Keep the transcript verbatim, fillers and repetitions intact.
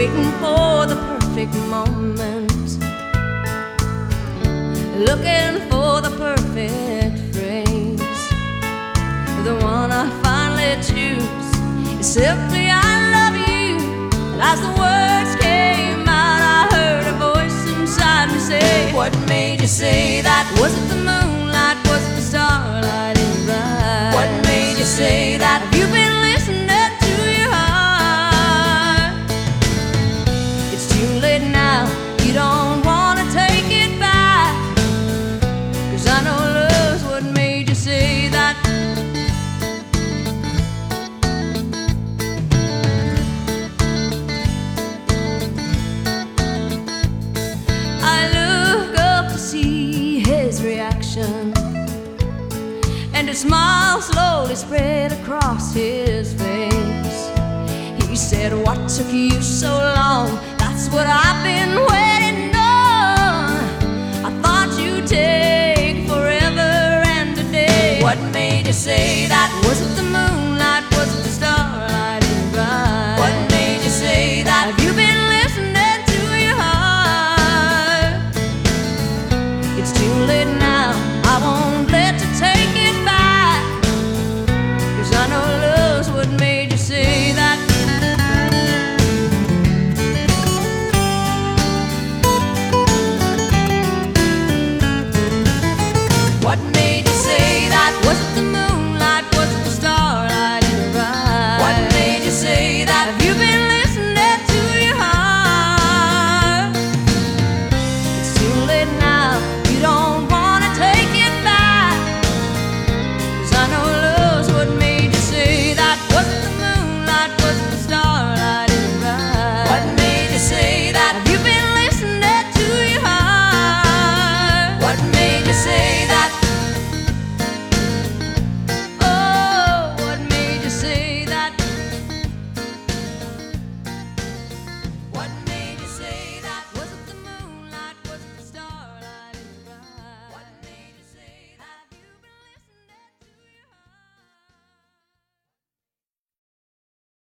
waiting for the perfect moment, looking for the perfect phrase. The one I finally choose is simply I love you. And as the words came out, I heard a voice inside me say, what made you say that? Was it the moonlight? Was it the starlight in your eyes? What made you say that? Have you been listening to your heart? It's too late now, you don't wanna take it back, 'cause I know love's what made you say that. I look up to see his reaction, and a smile slowly spread across his face. He said, what took you so long? That's what I've been waiting on. I thought you'd take forever and a day. What made you say that? Was it the moonlight? Was it the starlight in your eyes? What made you say that? Have you been listening to your heart? It's too late now, I won't let you take it back, 'cause I know love's what made you say that. What made you say that? Was it the moonlight? Was it the starlight in your eyes? What made you say that? Have you been listening to your heart? It's too late now, you don't wanna take it back, 'cause I know love's what made you say that. Was it the moonlight? Was it